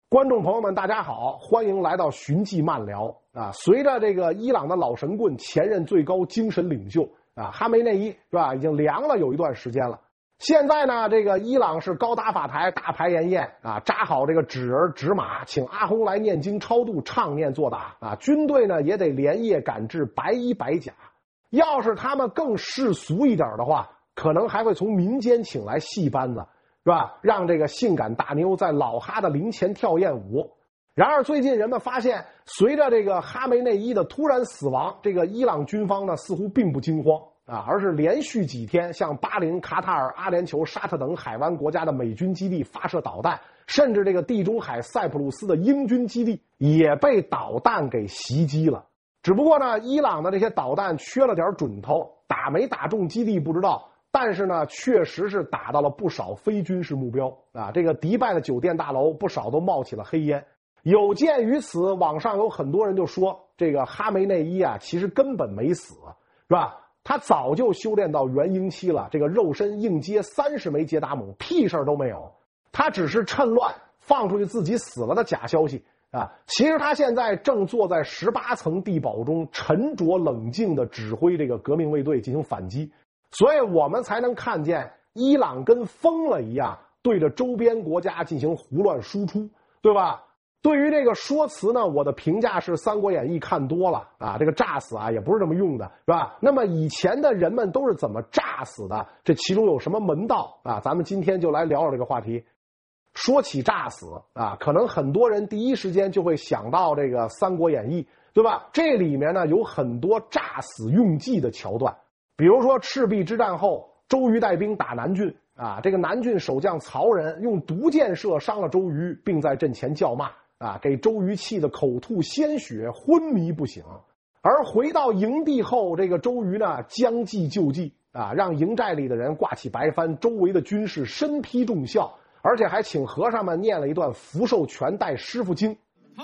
观众朋友们，大家好，欢迎来到寻迹漫聊啊！随着这个伊朗的老神棍、前任最高精神领袖啊哈梅内伊是吧，已经凉了有一段时间了。现在呢，这个伊朗是高搭法台，大排筵宴啊，扎好这个纸人纸马，请阿訇来念经超度，唱念做打啊。军队呢也得连夜赶制白衣白甲。要是他们更世俗一点的话，可能还会从民间请来戏班子。是吧？让这个性感大妞在老哈的灵前跳艳舞。然而最近人们发现，随着这个哈梅内伊的突然死亡，这个伊朗军方呢似乎并不惊慌啊，而是连续几天向巴林、卡塔尔、阿联酋、沙特等海湾国家的美军基地发射导弹，甚至这个地中海塞浦路斯的英军基地也被导弹给袭击了。只不过呢，伊朗的这些导弹缺了点准头，打没打中基地不知道。但是呢，确实是打到了不少非军事目标啊！这个迪拜的酒店大楼不少都冒起了黑烟。有鉴于此，网上有很多人就说，这个哈梅内伊啊，其实根本没死，是吧？他早就修炼到元婴期了，这个肉身硬接30枚杰达姆，屁事都没有。他只是趁乱放出去自己死了的假消息啊！其实他现在正坐在18层地堡中，沉着冷静地指挥这个革命卫队进行反击。所以我们才能看见伊朗跟疯了一样对着周边国家进行胡乱输出，对吧？对于这个说辞呢，我的评价是《三国演义》看多了啊，这个炸死啊也不是这么用的，是吧？那么以前的人们都是怎么炸死的？这其中有什么门道啊？咱们今天就来聊聊这个话题。说起炸死啊，可能很多人第一时间就会想到这个《三国演义》，对吧？这里面呢有很多炸死用计的桥段。比如说赤壁之战后，周瑜带兵打南郡啊，这个南郡守将曹仁用毒箭射伤了周瑜，并在阵前叫骂啊，给周瑜气得口吐鲜血，昏迷不醒。而回到营地后，这个周瑜呢将计就计啊，让营寨里的人挂起白帆，周围的军士身披重孝，而且还请和尚们念了一段福寿全带师傅经。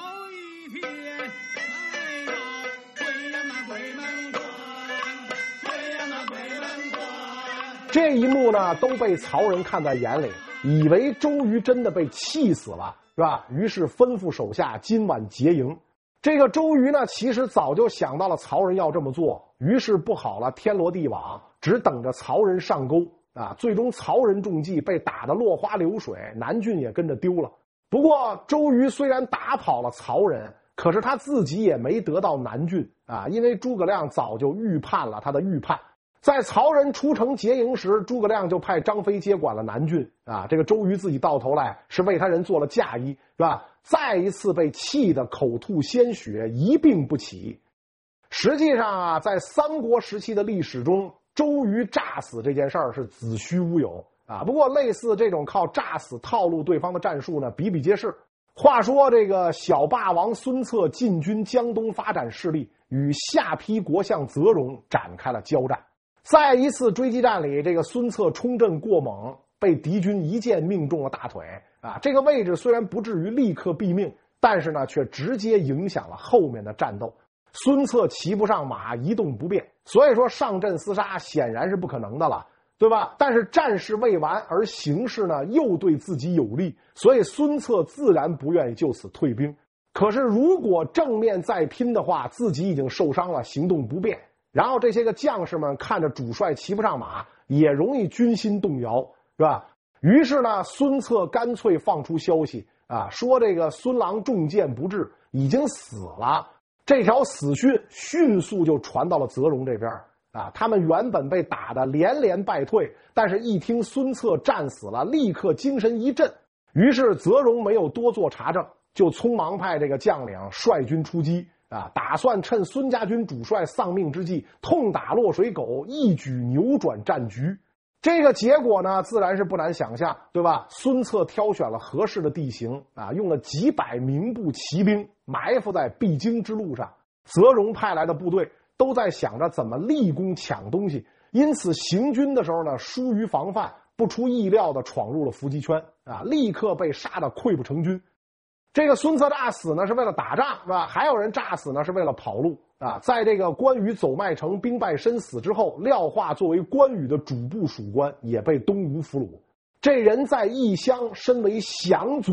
这一幕呢都被曹仁看在眼里，以为周瑜真的被气死了，是吧？于是吩咐手下今晚劫营。这个周瑜呢其实早就想到了曹仁要这么做，于是布好了天罗地网，只等着曹仁上钩啊。最终曹仁中计，被打得落花流水，南郡也跟着丢了。不过周瑜虽然打跑了曹仁，可是他自己也没得到南郡啊，因为诸葛亮早就预判了他的预判。在曹仁出城劫营时，诸葛亮就派张飞接管了南郡啊。这个周瑜自己到头来是为他人做了嫁衣，是吧？再一次被气得口吐鲜血，一病不起。实际上啊，在三国时期的历史中，周瑜炸死这件事儿是子虚乌有啊。不过类似这种靠炸死套路对方的战术呢，比比皆是。话说这个小霸王孙策进军江东发展势力，与下邳国相泽荣展开了交战。在一次追击战里，这个孙策冲阵过猛，被敌军一箭命中了大腿啊！这个位置虽然不至于立刻毙命，但是呢，却直接影响了后面的战斗。孙策骑不上马，一动不变，所以说上阵厮杀显然是不可能的了，对吧？但是战事未完，而形势呢又对自己有利，所以孙策自然不愿意就此退兵。可是如果正面再拼的话，自己已经受伤了，行动不便。然后这些个将士们看着主帅骑不上马，也容易军心动摇，是吧？于是呢，孙策干脆放出消息啊，说这个孙郎中箭不治，已经死了。这条死讯迅速就传到了泽荣这边啊，他们原本被打得连连败退，但是一听孙策战死了，立刻精神一振。于是泽荣没有多做查证，就匆忙派这个将领率军出击。啊，打算趁孙家军主帅丧命之际，痛打落水狗，一举扭转战局。这个结果呢，自然是不难想象，对吧？孙策挑选了合适的地形啊，用了几百名步骑兵埋伏在必经之路上。泽荣派来的部队都在想着怎么立功抢东西，因此行军的时候呢，疏于防范，不出意料的闯入了伏击圈啊，立刻被杀得溃不成军。这个孙策炸死呢是为了打仗，是吧？还有人炸死呢是为了跑路啊！在这个关羽走麦城兵败身死之后，廖化作为关羽的主部属官也被东吴俘虏。这人在异乡身为降卒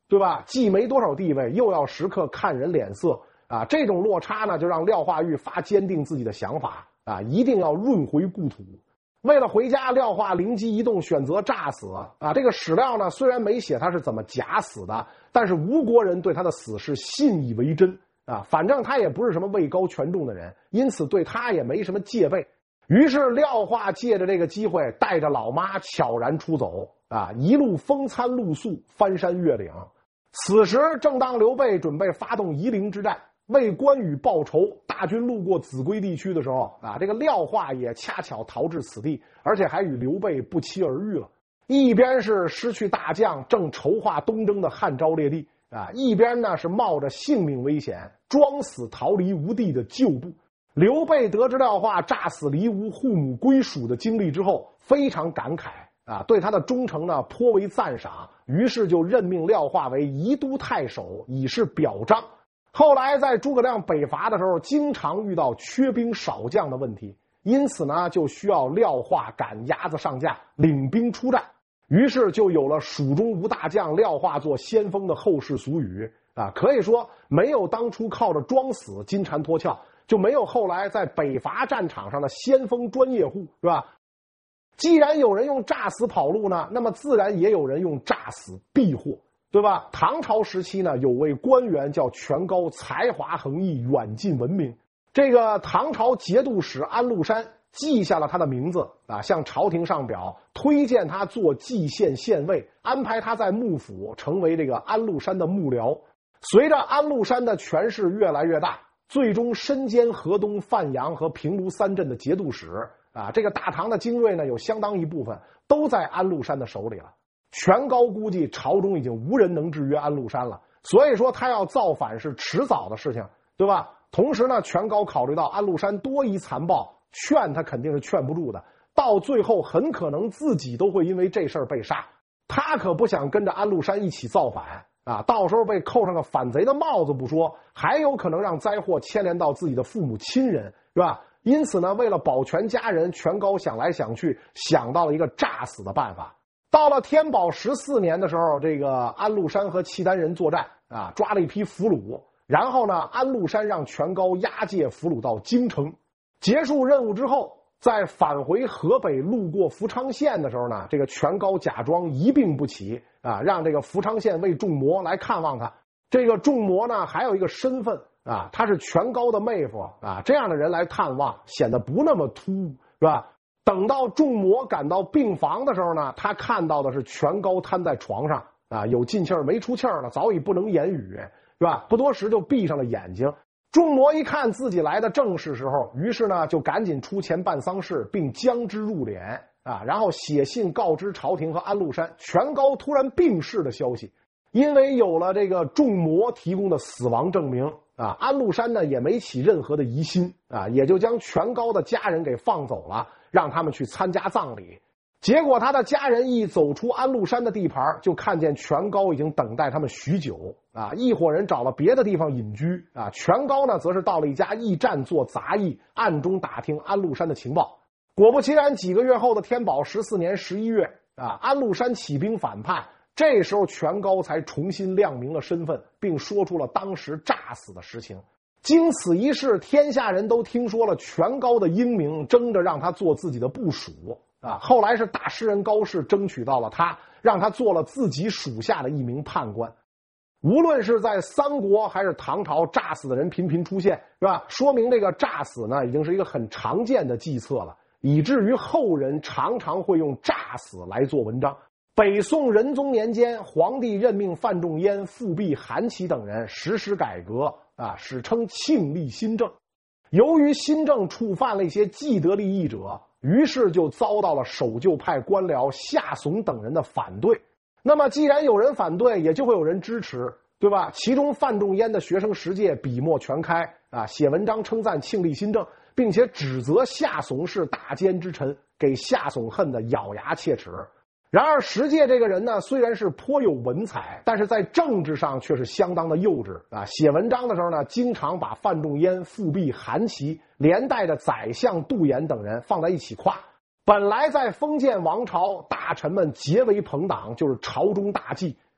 对吧？既没多少地位，又要时刻看人脸色啊，这种落差呢，就让廖化玉发坚定自己的想法啊，一定要润回故土。为了回家，廖化灵机一动，选择诈死啊。这个史料呢，虽然没写他是怎么假死的，但是吴国人对他的死是信以为真啊。反正他也不是什么位高权重的人，因此对他也没什么戒备。于是廖化借着这个机会，带着老妈悄然出走啊，一路风餐露宿，翻山越岭。此时正当刘备准备发动夷陵之战，为关羽报仇，大军路过秭归地区的时候啊，这个廖化也恰巧逃至此地，而且还与刘备不期而遇了。一边是失去大将，正筹划东征的汉昭烈帝啊，一边呢是冒着性命危险，装死逃离吴地的旧部。刘备得知廖化诈死离吴护母归属的经历之后，非常感慨啊，对他的忠诚呢颇为赞赏，于是就任命廖化为宜都太守，以示表彰。后来在诸葛亮北伐的时候，经常遇到缺兵少将的问题，因此呢就需要廖化赶鸭子上架，领兵出战。于是就有了蜀中无大将，廖化做先锋的后世俗语啊。可以说没有当初靠着装死金蝉脱壳，就没有后来在北伐战场上的先锋专业户，是吧？既然有人用诈死跑路呢，那么自然也有人用诈死避祸，对吧？唐朝时期呢，有位官员叫权高，才华横溢，远近闻名。这个唐朝节度使安禄山记下了他的名字啊，向朝廷上表，推荐他做蓟县县尉，安排他在幕府成为这个安禄山的幕僚。随着安禄山的权势越来越大，最终身兼河东、范阳和平卢三镇的节度使啊，这个大唐的精锐呢，有相当一部分都在安禄山的手里了。权高估计朝中已经无人能制约安禄山了，所以说他要造反是迟早的事情，对吧？同时呢，权高考虑到安禄山多疑残暴，劝他肯定是劝不住的，到最后很可能自己都会因为这事儿被杀。他可不想跟着安禄山一起造反啊，到时候被扣上个反贼的帽子不说，还有可能让灾祸牵连到自己的父母亲人，是吧？因此呢，为了保全家人，权高想来想去，想到了一个诈死的办法。到了天宝14年的时候，这个安禄山和契丹人作战啊，抓了一批俘虏，然后呢，安禄山让权高押解俘虏到京城。结束任务之后，在返回河北路过福昌县的时候呢，这个权高假装一病不起啊，让这个福昌县尉仲模来看望他。这个仲模呢，还有一个身份啊，他是权高的妹夫啊，这样的人来探望显得不那么突兀，是吧？等到仲模赶到病房的时候呢，他看到的是权高瘫在床上啊，有进气儿没出气儿了，早已不能言语，是吧？不多时就闭上了眼睛。仲模一看自己来的正是时候，于是呢就赶紧出钱办丧事，并将之入殓啊，然后写信告知朝廷和安禄山权高突然病逝的消息。因为有了这个仲模提供的死亡证明啊，安禄山呢也没起任何的疑心啊，也就将权高的家人给放走了，让他们去参加葬礼。结果他的家人一走出安禄山的地盘，就看见权高已经等待他们许久啊，一伙人找了别的地方隐居啊，权高呢则是到了一家驿站做杂役，暗中打听安禄山的情报。果不其然，几个月后的天宝14年11月啊，安禄山起兵反叛，这时候权高才重新亮明了身份，并说出了当时诈死的实情。经此一事，天下人都听说了权高的英名，争着让他做自己的部属啊。后来是大诗人高适争取到了他，让他做了自己属下的一名判官。无论是在三国还是唐朝，诈死的人频频出现，是吧？说明这个诈死呢，已经是一个很常见的计策了，以至于后人常常会用诈死来做文章。北宋仁宗年间，皇帝任命范仲淹、复辟韩琦等人实施改革啊，史称庆历新政。由于新政触犯了一些既得利益者，于是就遭到了守旧派官僚夏怂等人的反对。那么既然有人反对，也就会有人支持，对吧？其中范仲淹的学生石介笔墨全开啊，写文章称赞庆历新政，并且指责夏怂是大奸之臣，给夏怂恨得咬牙切齿。然而石介这个人呢，虽然是颇有文采，但是在政治上却是相当的幼稚啊。写文章的时候呢，经常把范仲淹、复辟韩琦连带着宰相杜衍等人放在一起夸。本来在封建王朝，大臣们结为朋党，就是朝中大忌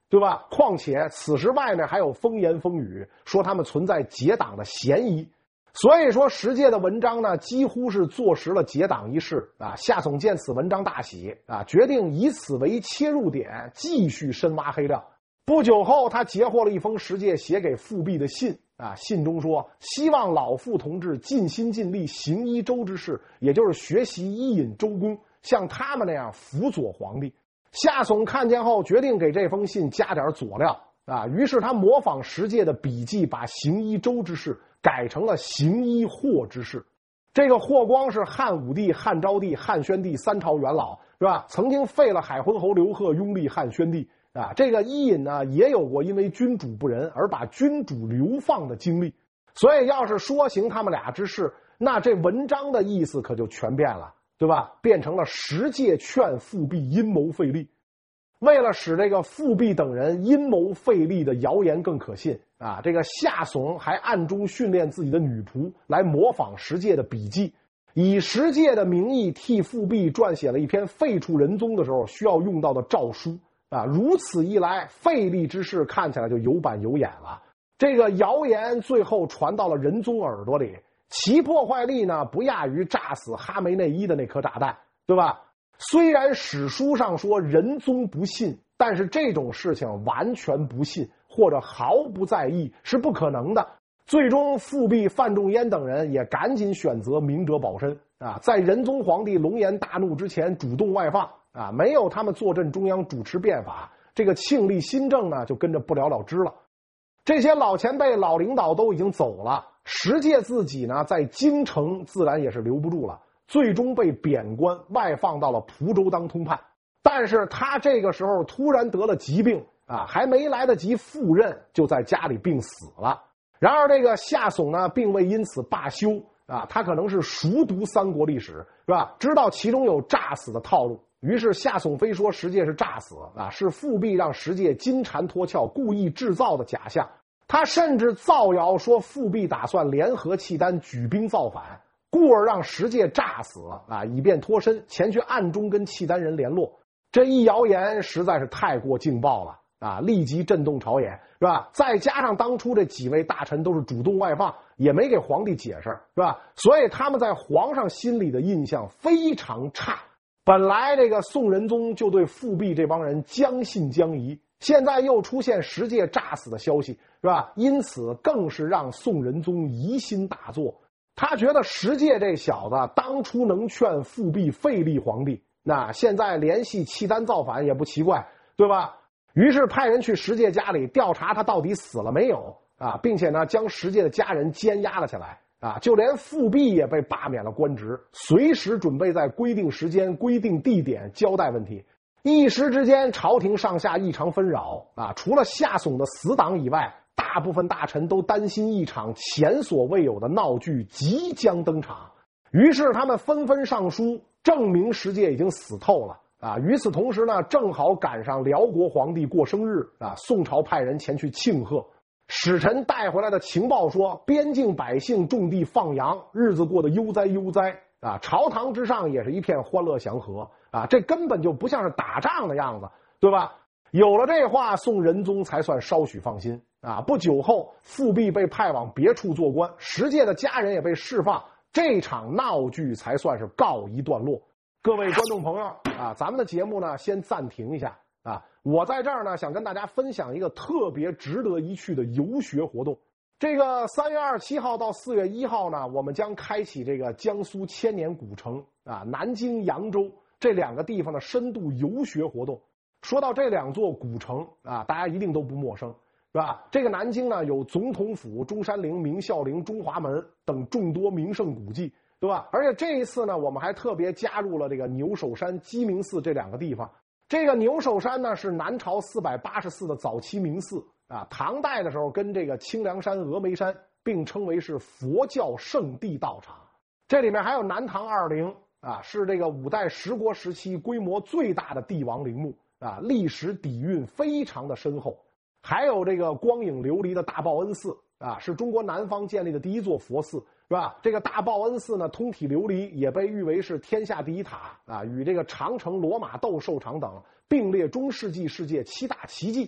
对吧？况且此时外面还有风言风语，说他们存在结党的嫌疑。所以说石介的文章呢，几乎是坐实了结党一事啊。夏竦见此文章大喜啊，决定以此为切入点，继续深挖黑料。不久后，他截获了一封石介写给富弼的信啊，信中说希望老傅同志尽心尽力行医周之事，也就是学习医引周公，像他们那样辅佐皇帝。夏竦看见后，决定给这封信加点佐料啊，于是他模仿石介的笔记，把行医周之事改成了行医霍之事。这个霍光是汉武帝、汉昭帝、汉宣帝三朝元老，是吧？曾经废了海昏侯刘贺，拥立汉宣帝啊。这个伊尹呢，也有过因为君主不仁而把君主流放的经历。所以要是说行他们俩之事，那这文章的意思可就全变了，对吧？变成了石介劝富弼阴谋废立。为了使这个富弼等人阴谋废立的谣言更可信啊，这个夏竦还暗中训练自己的女仆来模仿石介的笔记，以石介的名义替富弼撰写了一篇废黜仁宗的时候需要用到的诏书啊。如此一来，废立之事看起来就有板有眼了。这个谣言最后传到了仁宗耳朵里，其破坏力呢不亚于炸死哈梅内伊的那颗炸弹，对吧？虽然史书上说仁宗不信，但是这种事情完全不信或者毫不在意是不可能的。最终富弼、范仲淹等人也赶紧选择明哲保身啊，在仁宗皇帝龙颜大怒之前主动外放啊，没有他们坐镇中央主持变法，这个庆历新政呢就跟着不了了之了。这些老前辈、老领导都已经走了，石介自己呢在京城自然也是留不住了。最终被贬官外放到了蒲州当通判，但是他这个时候突然得了疾病啊，还没来得及赴任，就在家里病死了。然而这个夏竦呢，并未因此罢休啊，他可能是熟读三国历史，是吧？知道其中有诈死的套路，于是夏竦非说石介是诈死啊，是富弼让石介金蝉脱壳，故意制造的假象。他甚至造谣说富弼打算联合契丹举兵造反。故而让石介诈死啊，以便脱身，前去暗中跟契丹人联络。这一谣言实在是太过劲爆了啊，立即震动朝野，是吧？再加上当初这几位大臣都是主动外放，也没给皇帝解释，是吧？所以他们在皇上心里的印象非常差。本来这个宋仁宗就对富弼这帮人将信将疑，现在又出现石介诈死的消息，是吧？因此更是让宋仁宗疑心大作。他觉得石介这小子当初能劝富弼废立皇帝，那现在联系契丹造反也不奇怪，对吧？于是派人去石介家里调查他到底死了没有啊，并且呢将石介的家人监押了起来啊，就连富弼也被罢免了官职，随时准备在规定时间、规定地点交代问题。一时之间，朝廷上下异常纷扰啊，除了夏竦的死党以外，大部分大臣都担心一场前所未有的闹剧即将登场，于是他们纷纷上书证明石介已经死透了啊。与此同时呢，正好赶上辽国皇帝过生日啊，宋朝派人前去庆贺。使臣带回来的情报说，边境百姓种地放羊，日子过得悠哉悠哉啊，朝堂之上也是一片欢乐祥和啊，这根本就不像是打仗的样子，对吧？有了这话，宋仁宗才算稍许放心啊。不久后，富弼被派往别处做官，石介的家人也被释放，这场闹剧才算是告一段落。各位观众朋友啊，咱们的节目呢先暂停一下啊，我在这儿呢想跟大家分享一个特别值得一去的游学活动。这个3月27号到4月1号呢，我们将开启这个江苏千年古城啊，南京、扬州这两个地方的深度游学活动。说到这两座古城啊，大家一定都不陌生，是吧？这个南京呢有总统府、中山陵、明孝陵、中华门等众多名胜古迹，对吧？而且这一次呢，我们还特别加入了这个牛首山、鸡鸣寺这两个地方。这个牛首山呢是南朝484的早期名寺啊，唐代的时候跟这个清凉山、峨眉山并称为是佛教圣地道场。这里面还有南唐二陵啊，是这个五代十国时期规模最大的帝王陵墓啊，历史底蕴非常的深厚。还有这个光影琉璃的大报恩寺啊，是中国南方建立的第一座佛寺，是吧？这个大报恩寺呢，通体琉璃，也被誉为是天下第一塔啊，与这个长城、罗马斗兽场等并列中世纪世界7大奇迹。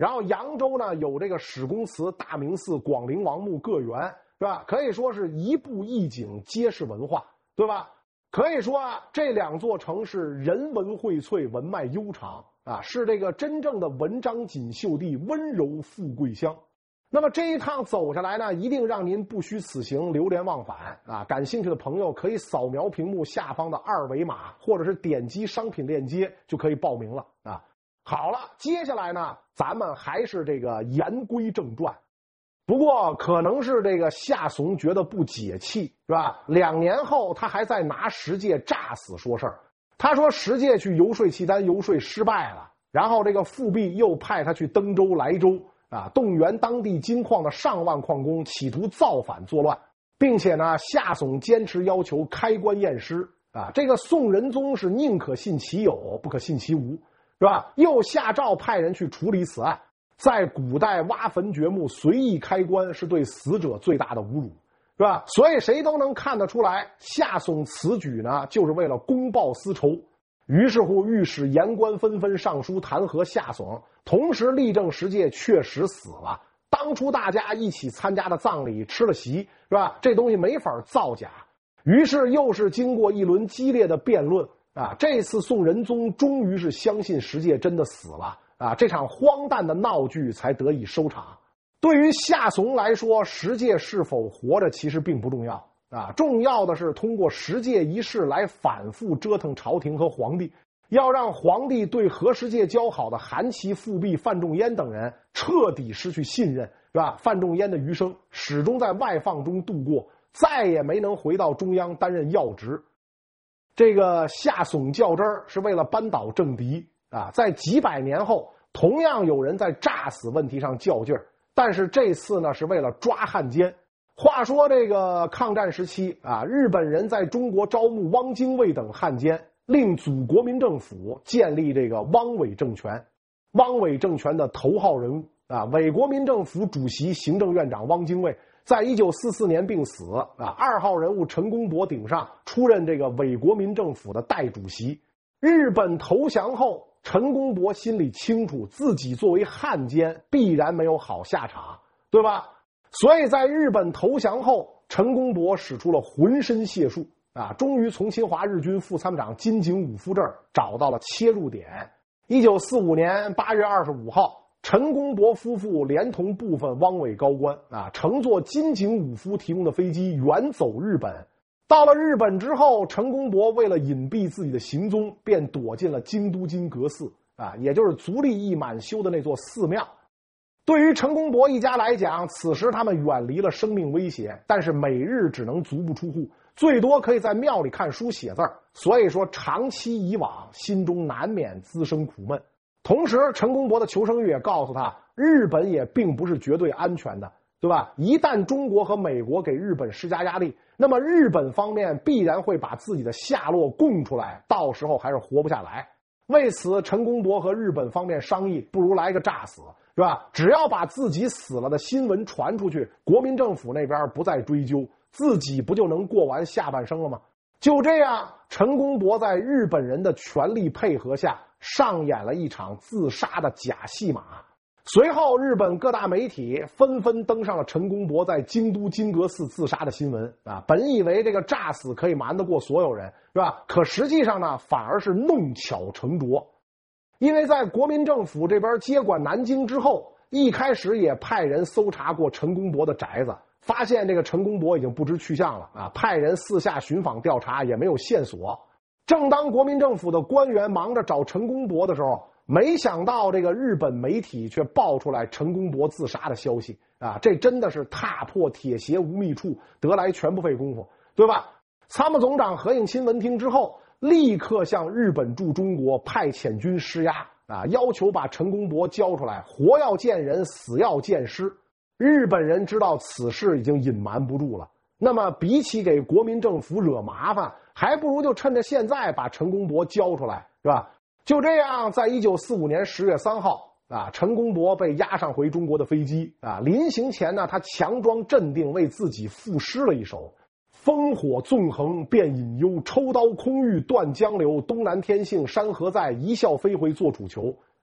然后扬州呢有这个史公祠、大明寺、广陵王墓各园，是吧？可以说是一步一景皆是文化，对吧？可以说啊，这两座城市人文荟萃，文脉悠长啊，是这个真正的文章锦绣地，温柔富贵乡。那么这一趟走下来呢，一定让您不虚此行，流连忘返啊！感兴趣的朋友可以扫描屏幕下方的二维码，或者是点击商品链接就可以报名了啊。好了，接下来呢，咱们还是这个言归正传。不过可能是这个夏怂觉得不解气，是吧？2年后他还在拿石介诈死说事儿。他说石介去游说契丹，游说失败了，然后这个富弼又派他去登州、莱州啊，动员当地金矿的上万矿工，企图造反作乱，并且呢，夏怂坚持要求开棺验尸啊。这个宋仁宗是宁可信其有，不可信其无，是吧？又下诏派人去处理此案。在古代挖坟掘墓随意开棺是对死者最大的侮辱，是吧？所以谁都能看得出来，夏怂此举呢就是为了公报私仇。于是乎御史言官纷纷上书弹劾夏怂，同时力证石介确实死了。当初大家一起参加的葬礼吃了席，是吧？这东西没法造假。于是又是经过一轮激烈的辩论啊，这次宋仁宗终于是相信石介真的死了啊，这场荒诞的闹剧才得以收场。对于夏怂来说，石介是否活着其实并不重要啊，重要的是通过石介一事来反复折腾朝廷和皇帝，要让皇帝对和石介交好的韩琦、富弼、范仲淹等人彻底失去信任，是吧？范仲淹的余生始终在外放中度过，再也没能回到中央担任要职。这个夏怂较真儿是为了扳倒政敌啊，在几百年后，同样有人在诈死问题上较劲儿，但是这次呢是为了抓汉奸。话说这个抗战时期啊，日本人在中国招募汪精卫等汉奸，令祖国民政府建立这个汪伪政权。汪伪政权的头号人物啊，伪国民政府主席、行政院长汪精卫，在1944年病死啊。2号人物陈公博顶上，出任这个伪国民政府的代主席。日本投降后，陈公博心里清楚，自己作为汉奸必然没有好下场，对吧？所以在日本投降后，陈公博使出了浑身解数啊，终于从侵华日军副参谋长金井武夫这儿找到了切入点。1945年8月25号，陈公博夫妇连同部分汪伪高官啊，乘坐金井武夫提供的飞机远走日本。到了日本之后，陈公博为了隐蔽自己的行踪，便躲进了京都金阁寺啊，也就是足利义满修的那座寺庙。对于陈公博一家来讲，此时他们远离了生命威胁，但是每日只能足不出户，最多可以在庙里看书写字儿，所以说长期以往，心中难免滋生苦闷。同时，陈公博的求生欲也告诉他，日本也并不是绝对安全的，对吧？一旦中国和美国给日本施加压力，那么日本方面必然会把自己的下落供出来，到时候还是活不下来。为此，陈公博和日本方面商议，不如来个诈死，是吧？只要把自己死了的新闻传出去，国民政府那边不再追究，自己不就能过完下半生了吗？就这样，陈公博在日本人的全力配合下，上演了一场自杀的假戏码。随后，日本各大媒体纷纷登上了陈公博在京都金阁寺自杀的新闻啊！本以为这个诈死可以瞒得过所有人，是吧？可实际上呢，反而是弄巧成拙。因为在国民政府这边接管南京之后，一开始也派人搜查过陈公博的宅子，发现这个陈公博已经不知去向了啊！派人四下寻访调查，也没有线索。正当国民政府的官员忙着找陈公博的时候，没想到这个日本媒体却爆出来陈公博自杀的消息啊！这真的是踏破铁鞋无觅处，得来全不费工夫，对吧？参谋总长何应钦闻听之后，立刻向日本驻中国派遣军施压啊，要求把陈公博交出来，活要见人，死要见尸。日本人知道此事已经隐瞒不住了，那么比起给国民政府惹麻烦，还不如就趁着现在把陈公博交出来，是吧？就这样，在1945年10月3号啊，陈公博被押上回中国的飞机啊。临行前呢，他强装镇定，为自己赋诗了一首：烽火纵横变隐忧，抽刀空欲断江流，东南天幸山河在，一笑飞回做楚囚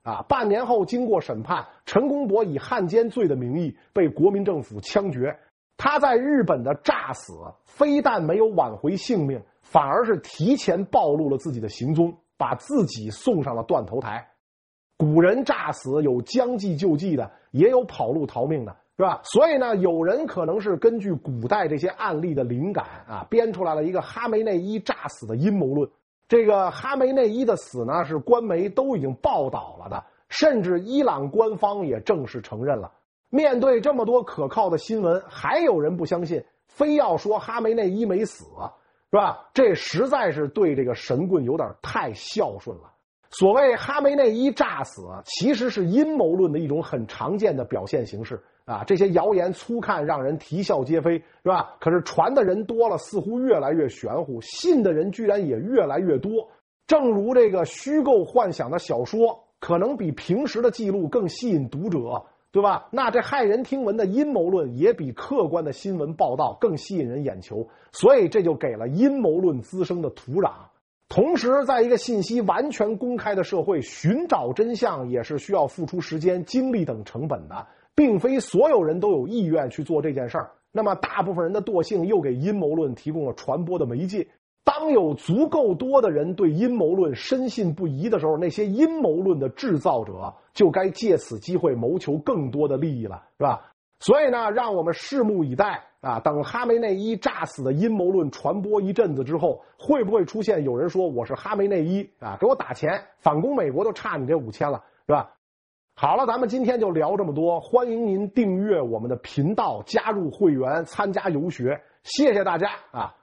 半年后经过审判，陈公博以汉奸罪的名义被国民政府枪决。他在日本的诈死，非但没有挽回性命，反而是提前暴露了自己的行踪，把自己送上了断头台。古人诈死有将计就计的，也有跑路逃命的，是吧？所以呢，有人可能是根据古代这些案例的灵感编出来了一个哈梅内伊诈死的阴谋论。这个哈梅内伊的死呢，是官媒都已经报道了的，甚至伊朗官方也正式承认了。面对这么多可靠的新闻，还有人不相信，非要说哈梅内伊没死，是吧？这实在是对这个神棍有点太孝顺了。所谓哈梅内伊诈死，其实是阴谋论的一种很常见的表现形式这些谣言粗看让人啼笑皆非，是吧？可是传的人多了，似乎越来越玄乎，信的人居然也越来越多。正如这个虚构幻想的小说，可能比平时的记录更吸引读者，对吧？那这骇人听闻的阴谋论也比客观的新闻报道更吸引人眼球，所以这就给了阴谋论滋生的土壤。同时，在一个信息完全公开的社会，寻找真相也是需要付出时间、精力等成本的，并非所有人都有意愿去做这件事儿。那么大部分人的惰性又给阴谋论提供了传播的媒介。当有足够多的人对阴谋论深信不疑的时候，那些阴谋论的制造者就该借此机会谋求更多的利益了，是吧？所以呢，让我们拭目以待等哈梅内伊诈死的阴谋论传播一阵子之后，会不会出现有人说我是哈梅内伊给我打钱，反攻美国都差你这5000了，是吧？好了，咱们今天就聊这么多，欢迎您订阅我们的频道，加入会员，参加游学，谢谢大家